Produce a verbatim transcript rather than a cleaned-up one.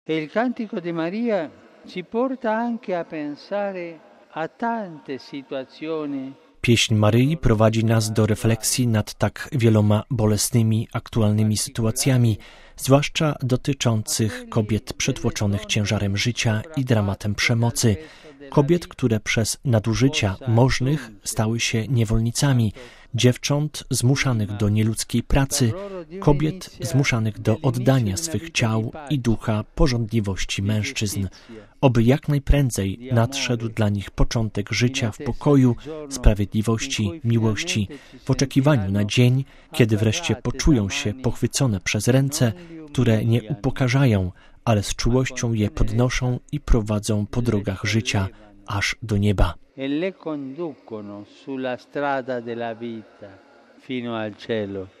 E il Cantico di Maria ci porta anche a pensare a tante situazioni. Pieśń Maryi prowadzi nas do refleksji nad tak wieloma bolesnymi, aktualnymi sytuacjami, zwłaszcza dotyczących kobiet przytłoczonych ciężarem życia i dramatem przemocy. Kobiet, które przez nadużycia możnych stały się niewolnicami, dziewcząt zmuszanych do nieludzkiej pracy, kobiet zmuszanych do oddania swych ciał i ducha pożądliwości mężczyzn. Oby jak najprędzej nadszedł dla nich początek życia w pokoju, sprawiedliwości, miłości, w oczekiwaniu na dzień, kiedy wreszcie poczują się pochwycone przez ręce, które nie upokarzają, ale z czułością je podnoszą i prowadzą po drogach życia aż do nieba. E le conducono sulla strada della vita fino al cielo.